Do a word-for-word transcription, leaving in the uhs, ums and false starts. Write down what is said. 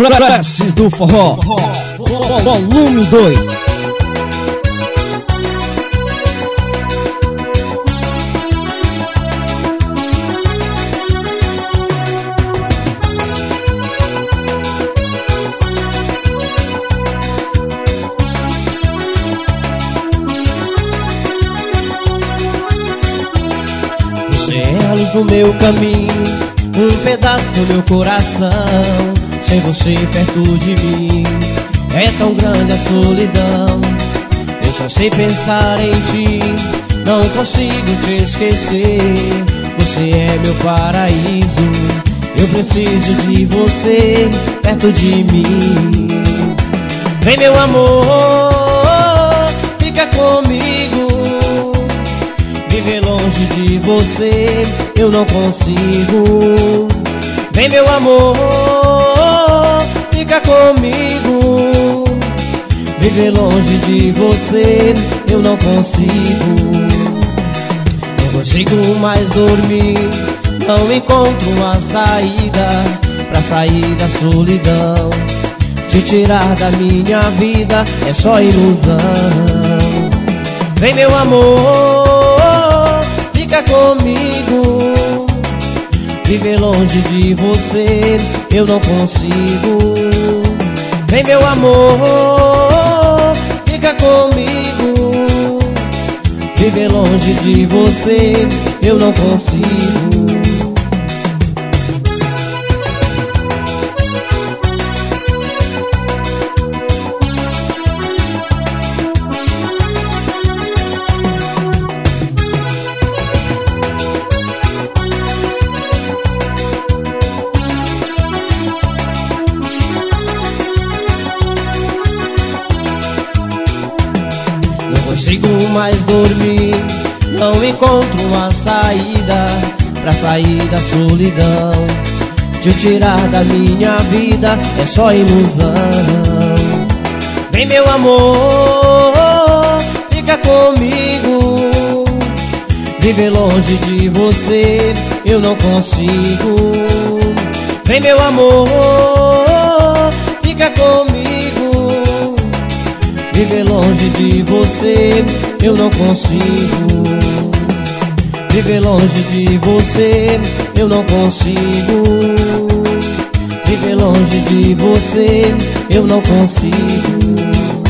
Flashes do Forró, volume dois. Você é a luz do meu caminho, um pedaço do meu coração. Sem você perto de mim, é tão grande a solidão. Eu só sei pensar em ti, não consigo te esquecer. Você é meu paraíso, eu preciso de você perto de mim. Vem meu amor, fica comigo. Viver longe de você eu não consigo. Vem meu amor, fica comigo. Viver longe de você eu não consigo. Não consigo mais dormir, não encontro uma saída pra sair da solidão. Te tirar da minha vida é só ilusão. Vem meu amor, fica comigo. Viver longe de você eu não consigo. Vem meu amor, fica comigo. Viver longe de você eu não consigo. Não consigo mais dormir, não encontro uma saída pra sair da solidão. Te tirar da minha vida é só ilusão. Vem meu amor, fica comigo. Viver longe de você eu não consigo. Vem meu amor, fica comigo. Viver longe de você eu não consigo. Viver longe de você eu não consigo. Viver longe de você eu não consigo.